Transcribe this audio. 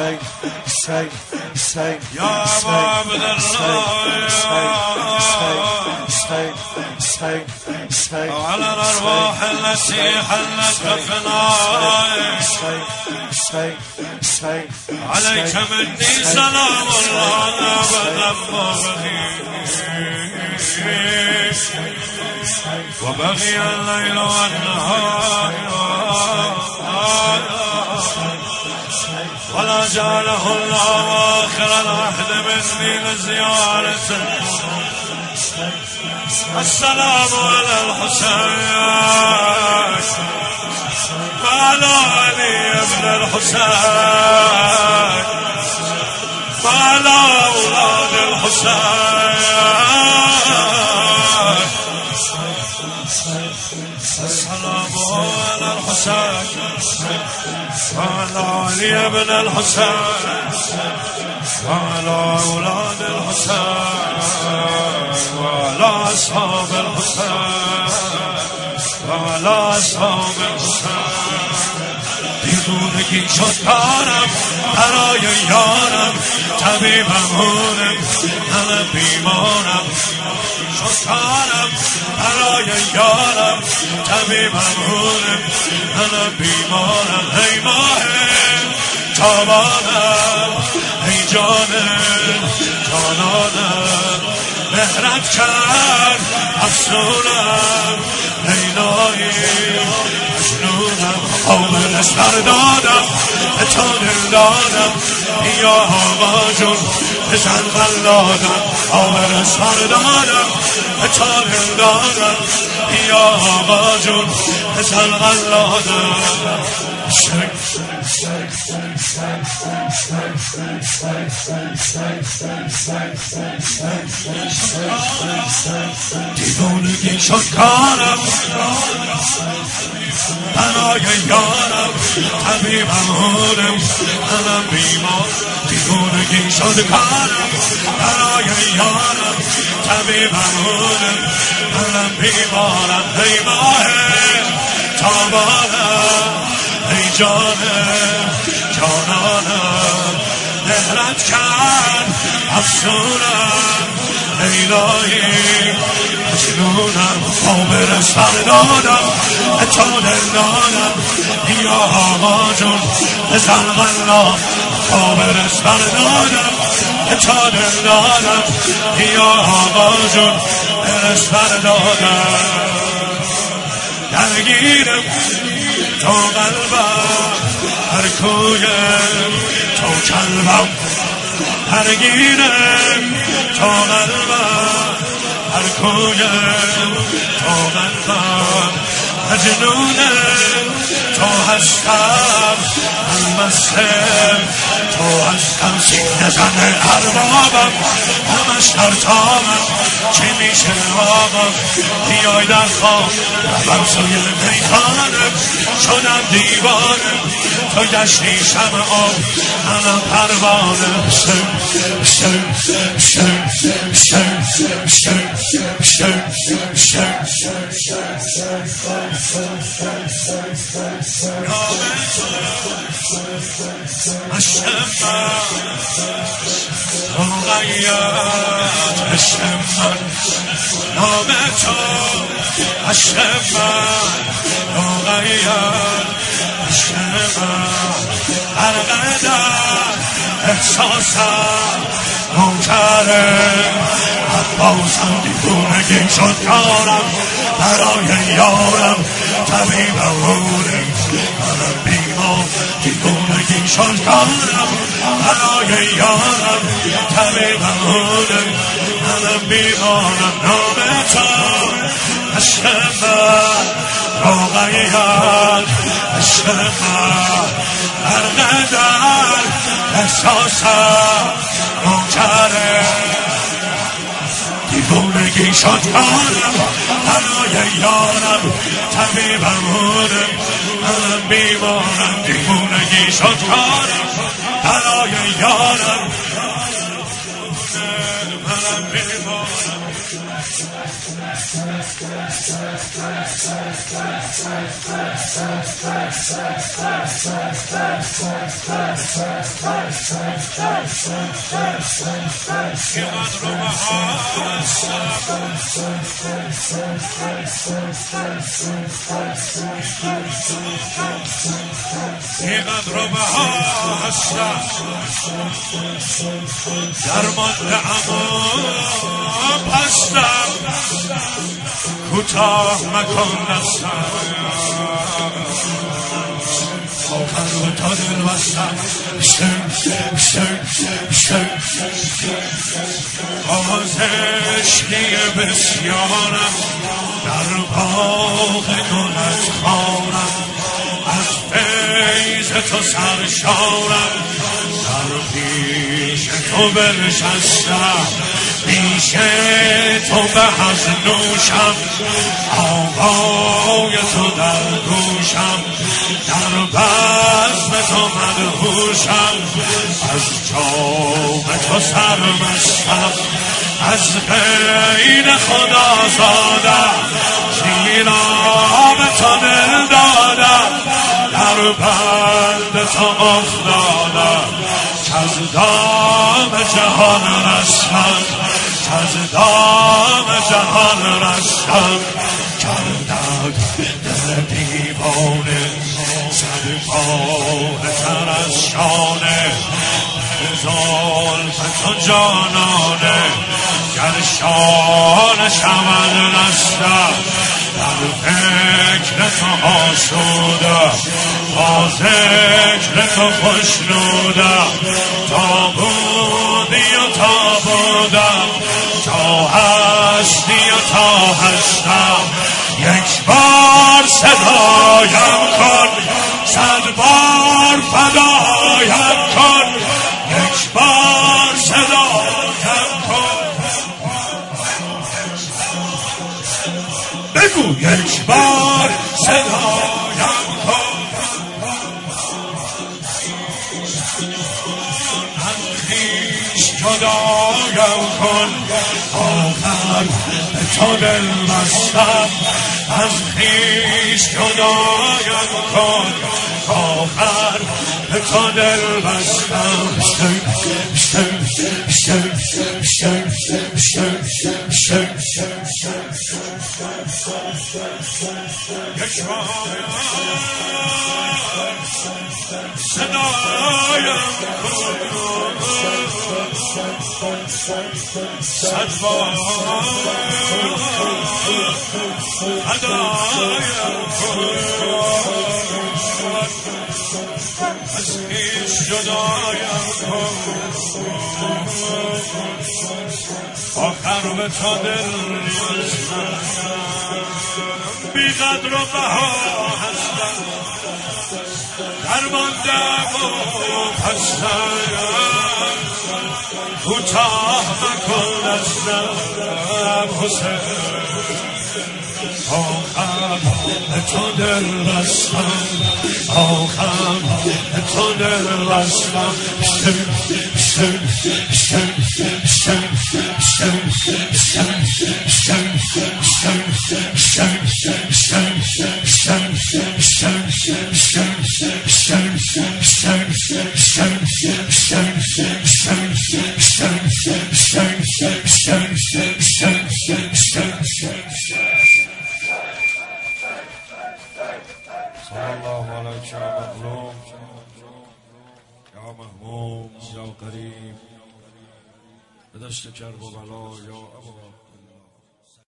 يا عبد الله على الأرواح التي حلت كفناي عليك مني سلام الله أبدا وبغي الليل والنهار ولا جعله الله آخر العهد مني لزيارته السلام على الحسين وعلى علي ابن الحسين وعلى أولاد الحسين السلام على الحسين وعلى علي ابن الحسين وعلى أولاد الحسين وعلى أصحاب الحسين وعلى أصحاب الحسين دیوونگی شد کارم برای یارم طبیبمونم همه بیمارم شد کارم برای یارم طبیبمونم همه بیمارم ای ماه تابانم ای جانم جانانم مهرت کرد افسونم لیلایی مجنونم آمن سر دادم تا دل دادم یا آقا جون بزن قلادم آمن سر دادم تا دل دادم یا آقا جون بزن قلادم دیوانگی شد کارم برای یارم طبیبمونم همم بیمار دیوانگی شد کارم برای یارم طبیبمونم همم بیمارم ای ماه تابانم ای جانم جانانم مهرت کرد افسونم لیلایی مجنونم آبر سر دادم تا دل دادم یا آقا جون بزن غلا آبر سر دادم تا دل دادم یا آقا جون بزن سر دادم درگیرم تو قلبم هر کویم تو کلبم درگیرم تو قلبم هر کویم تو قلبم مجنونم تو هستم المستم تو هستم سینه زن اربابم همش در تامم چی میشه آقام بیای در خواب ربم سوی میخانم شدم دیوانم تو گشتی شمع آب منم پروانه شم شم شم شم شم شم شم مغیرت عشق من نام تو عشق من مغیرت عشق من هر قدر احساسم منکرم عباسم دیوونگی شد کارم برای یارم طبیبمونم منم بیمار دیوونگی شد کارم برای یارم طبیبمونم منم بیمارم نام تو عشق من روغیت عشق من هر قدر احساسم منکرم دیوونگی شد کارم برای یارم طبیبمونم منم بیمارم دیوونگی شد کارم برای یارم منم بیمارم اینقدر رو بها هستم درمانده اما پستم کوتاه مکن دستم آخر به تا دل بستم آزشی بسیارم در باغ گلت خانم از فیض تو سرشارم در پیش تو بنشستم پیش تو به از نوشم آوای تو در گوشم در بزم تو مدهوشم از جام تو سرمستم از غیر خدا زادم شیرام تو دل دادم در بند تو افتادم از دام جهان رستم از دام جهان رستم کردم دل دیوانه صد پاره تر از شانه زلف تو جانانه گر شانه شود رستم در فکر تو آسودم با ذکر تو خوشنودم تا بودی و تا بودم تا هستی و تا هستم یک بار صدایم کن صد بار فدایم کن یک بار صدایم کن بگو یک بار صدایم کن از خویش جدایم کن آخر به تو دل بستم از خویش جدایم کن آخر به تو دل بستم یک بار صدایم کن صد بار فدایم کن از خویش جدایم کن آخر به تو دل بستم بی قدر و بها هستم درماندم و پستم کوتاه مکن دستم حسین آخر به تو دل بستم آخر به تو دل بستم الله عليك يا مظلوم يا مهموم يا قريب بدشت كرب وبلا يا أبا